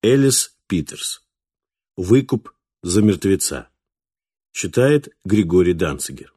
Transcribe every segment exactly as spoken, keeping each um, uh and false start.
Элис Питерс. «Выкуп за мертвеца». Читает Григорий Данцигер.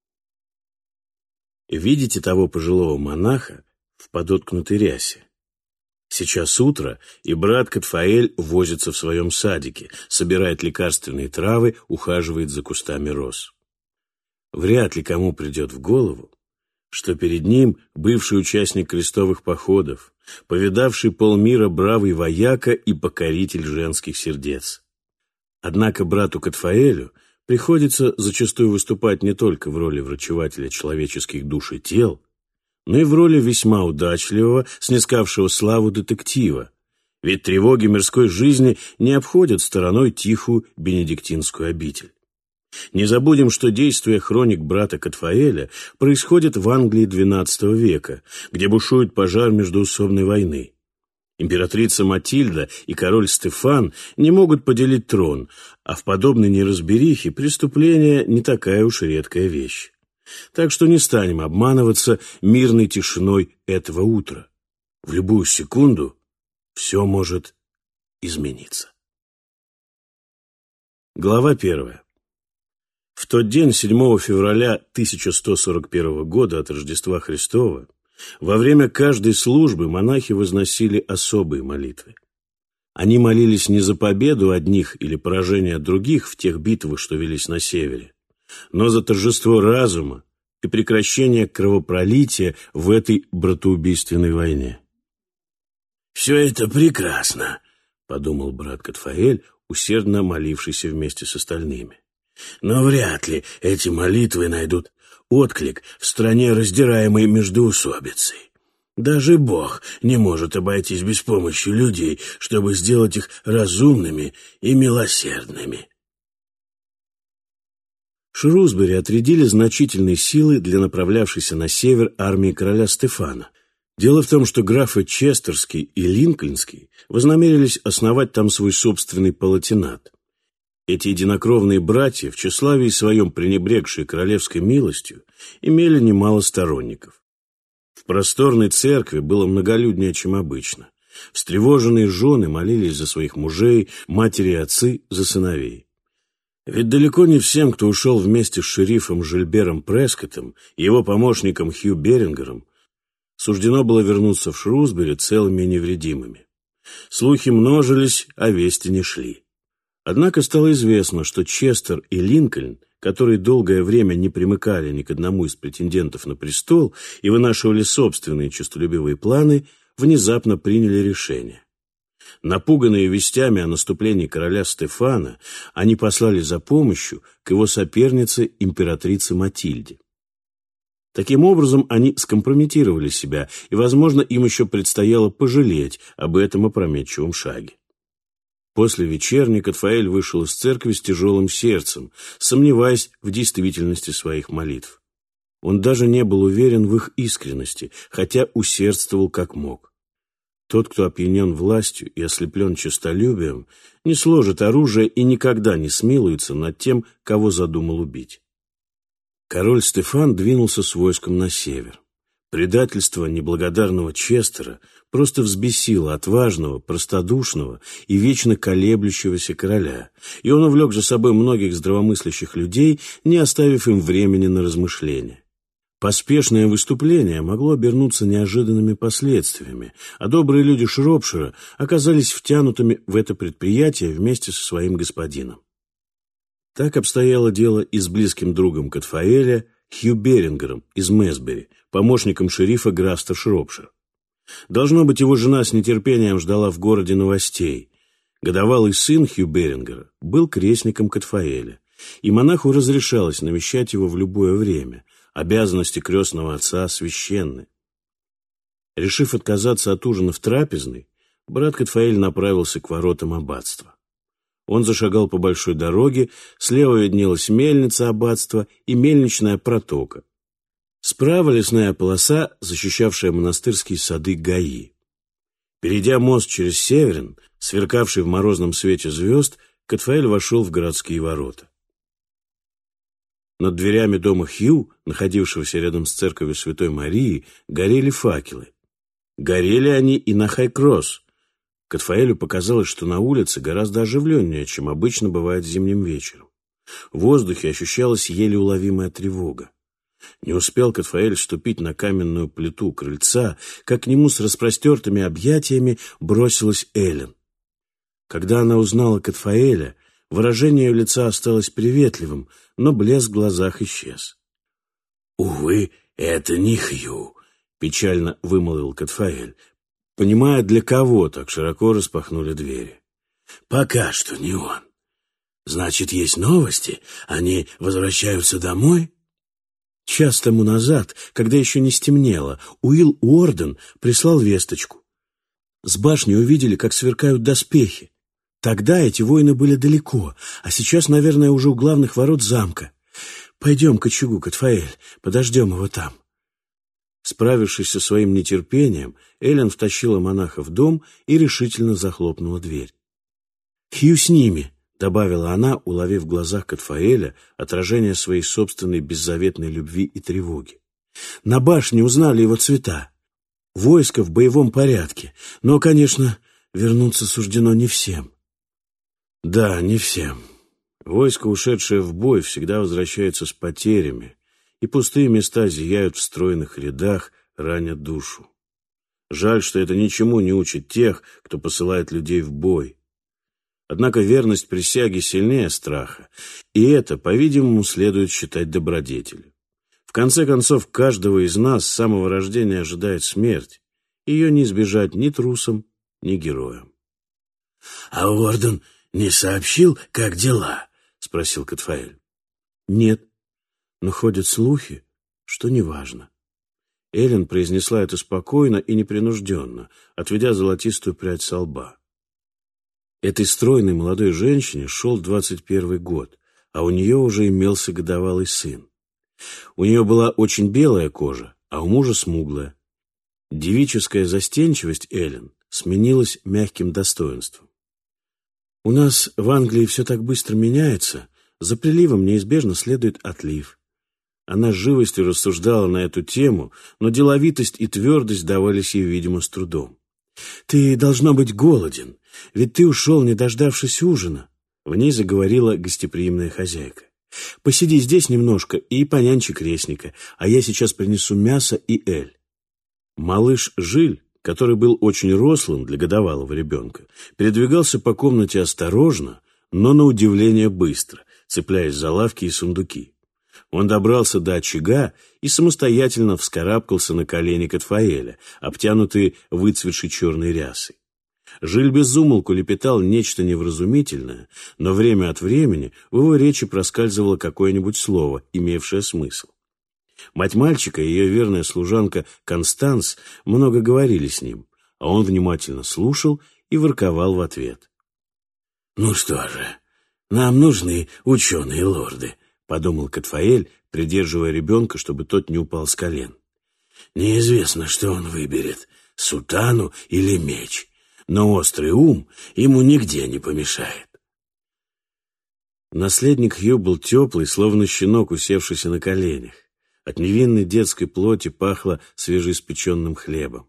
Видите того пожилого монаха в подоткнутой рясе? Сейчас утро, и брат Катфаэль возится в своем садике, собирает лекарственные травы, ухаживает за кустами роз. Вряд ли кому придет в голову, что перед ним бывший участник крестовых походов, повидавший полмира бравый вояка и покоритель женских сердец. Однако брату Катфаэлю приходится зачастую выступать не только в роли врачевателя человеческих душ и тел, но и в роли весьма удачливого, снискавшего славу детектива, ведь тревоги мирской жизни не обходят стороной тихую бенедиктинскую обитель. Не забудем, что действие хроник брата Катфаэля происходит в Англии двенадцатого века, где бушует пожар междоусобной войны. Императрица Матильда и король Стефан не могут поделить трон, а в подобной неразберихе преступление не такая уж редкая вещь. Так что не станем обманываться мирной тишиной этого утра. В любую секунду все может измениться. Глава первая. В тот день, седьмого февраля тысяча сто сорок первого года от Рождества Христова, во время каждой службы монахи возносили особые молитвы. Они молились не за победу одних или поражение других в тех битвах, что велись на севере, но за торжество разума и прекращение кровопролития в этой братоубийственной войне. «Все это прекрасно», — подумал брат Катфаэль, усердно молившийся вместе с остальными. «Но вряд ли эти молитвы найдут отклик в стране, раздираемой междоусобицей. Даже Бог не может обойтись без помощи людей, чтобы сделать их разумными и милосердными». Шрусбери отрядили значительные силы для направлявшейся на север армии короля Стефана. Дело в том, что графы Честерский и Линкольнский вознамерились основать там свой собственный палатинат. Эти единокровные братья, в тщеславии своем пренебрегшие королевской милостью, имели немало сторонников. В просторной церкви было многолюднее, чем обычно. Встревоженные жены молились за своих мужей, матери и отцы за сыновей. Ведь далеко не всем, кто ушел вместе с шерифом Жильбером Прескоттом и его помощником Хью Берингером, суждено было вернуться в Шрусбери целыми и невредимыми. Слухи множились, а вести не шли. Однако стало известно, что Честер и Линкольн, которые долгое время не примыкали ни к одному из претендентов на престол и вынашивали собственные честолюбивые планы, внезапно приняли решение. Напуганные вестями о наступлении короля Стефана, они послали за помощью к его сопернице, императрице Матильде. Таким образом, они скомпрометировали себя, и, возможно, им еще предстояло пожалеть об этом опрометчивом шаге. После вечерни Катфаэль вышел из церкви с тяжелым сердцем, сомневаясь в действительности своих молитв. Он даже не был уверен в их искренности, хотя усердствовал как мог. Тот, кто опьянен властью и ослеплен честолюбием, не сложит оружие и никогда не смилуется над тем, кого задумал убить. Король Стефан двинулся с войском на север. Предательство неблагодарного Честера просто взбесило отважного, простодушного и вечно колеблющегося короля, и он увлек за собой многих здравомыслящих людей, не оставив им времени на размышления. Поспешное выступление могло обернуться неожиданными последствиями, а добрые люди Шропшира оказались втянутыми в это предприятие вместе со своим господином. Так обстояло дело и с близким другом Катфаэля, Хью Берингером из Месбери, помощником шерифа графства Шропшир. Должно быть, его жена с нетерпением ждала в городе новостей. Годовалый сын Хью Берингера был крестником Катфаэля, и монаху разрешалось навещать его в любое время. Обязанности крестного отца священны. Решив отказаться от ужина в трапезной, брат Катфаэль направился к воротам аббатства. Он зашагал по большой дороге, слева виднелась мельница аббатства и мельничная протока. Справа лесная полоса, защищавшая монастырские сады Гаи. Перейдя мост через Северин, сверкавший в морозном свете звезд, Катфаэль вошел в городские ворота. Над дверями дома Хью, находившегося рядом с церковью Святой Марии, горели факелы. Горели они и на Хай-Кросс, Катфаэлю показалось, что на улице гораздо оживленнее, чем обычно бывает зимним вечером. В воздухе ощущалась еле уловимая тревога. Не успел Катфаэль ступить на каменную плиту крыльца, как к нему с распростертыми объятиями бросилась Эллен. Когда она узнала Катфаэля, выражение ее лица осталось приветливым, но блеск в глазах исчез. «Увы, это не Хью», — печально вымолвил Катфаэль, понимая, для кого так широко распахнули двери. «Пока что не он. Значит, есть новости? Они возвращаются домой?» Час тому назад, когда еще не стемнело, Уилл Уорден прислал весточку. С башни увидели, как сверкают доспехи. Тогда эти воины были далеко, а сейчас, наверное, уже у главных ворот замка. Пойдем к очагу, Катфаэль, подождем его там. Справившись со своим нетерпением, Эллен втащила монаха в дом и решительно захлопнула дверь. «Хью с ними», — добавила она, уловив в глазах Катфаэля отражение своей собственной беззаветной любви и тревоги. «На башне узнали его цвета. Войско в боевом порядке, но, конечно, вернуться суждено не всем». «Да, не всем. Войско, ушедшее в бой, всегда возвращается с потерями, и пустые места зияют в стройных рядах, ранят душу. Жаль, что это ничему не учит тех, кто посылает людей в бой. Однако верность присяге сильнее страха, и это, по-видимому, следует считать добродетелью. В конце концов, каждого из нас с самого рождения ожидает смерть. Ее не избежать ни трусам, ни героям». «А Уорден не сообщил, как дела?» — спросил Катфаэль. «Нет, но ходят слухи, что неважно». Эллен произнесла это спокойно и непринужденно, отведя золотистую прядь со лба. Этой стройной молодой женщине шел двадцать первый год, а у нее уже имелся годовалый сын. У нее была очень белая кожа, а у мужа смуглая. Девическая застенчивость Эллен сменилась мягким достоинством. «У нас в Англии все так быстро меняется, за приливом неизбежно следует отлив». Она с живостью рассуждала на эту тему, но деловитость и твердость давались ей, видимо, с трудом. «Ты, должно быть, голоден, ведь ты ушел, не дождавшись ужина», — в ней заговорила гостеприимная хозяйка. «Посиди здесь немножко и понянчи крестника, а я сейчас принесу мясо и эль». Малыш Жиль, который был очень рослым для годовалого ребенка, передвигался по комнате осторожно, но на удивление быстро, цепляясь за лавки и сундуки. Он добрался до очага и самостоятельно вскарабкался на колени Катфаэля, обтянутые выцветшей черной рясой. Жиль без умолку лепетал нечто невразумительное, но время от времени в его речи проскальзывало какое-нибудь слово, имевшее смысл. Мать мальчика и ее верная служанка Констанс много говорили с ним, а он внимательно слушал и ворковал в ответ. «Ну что же, нам нужны ученые лорды», — подумал Катфаэль, придерживая ребенка, чтобы тот не упал с колен. «Неизвестно, что он выберет, сутану или меч, но острый ум ему нигде не помешает». Наследник Хью был теплый, словно щенок, усевшийся на коленях. От невинной детской плоти пахло свежеиспеченным хлебом.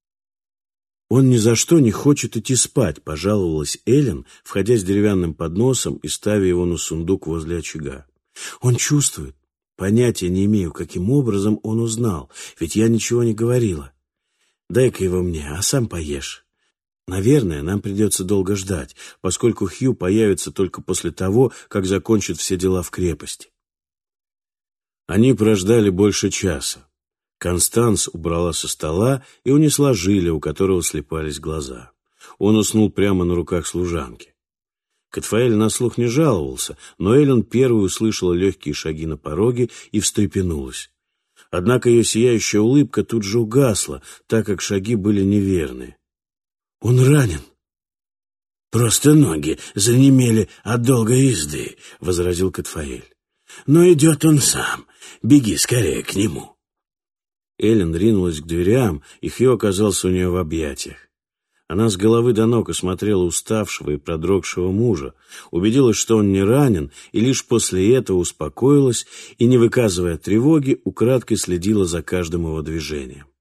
«Он ни за что не хочет идти спать», — пожаловалась Эллен, входя с деревянным подносом и ставя его на сундук возле очага. «Он чувствует. Понятия не имею, каким образом он узнал, ведь я ничего не говорила. Дай-ка его мне, а сам поешь. Наверное, нам придется долго ждать, поскольку Хью появится только после того, как закончит все дела в крепости». Они прождали больше часа. Констанс убрала со стола и унесла Жиля, у которого слепались глаза. Он уснул прямо на руках служанки. Катфаэль на слух не жаловался, но Эллен первой услышала легкие шаги на пороге и встрепенулась. Однако ее сияющая улыбка тут же угасла, так как шаги были неверные. «Он ранен». «Просто ноги занемели от долгой езды», — возразил Катфаэль. «Но идет он сам. Беги скорее к нему». Эллен ринулась к дверям, и Хью оказался у нее в объятиях. Она с головы до ног осмотрела уставшего и продрогшего мужа, убедилась, что он не ранен, и лишь после этого успокоилась и, не выказывая тревоги, украдкой следила за каждым его движением.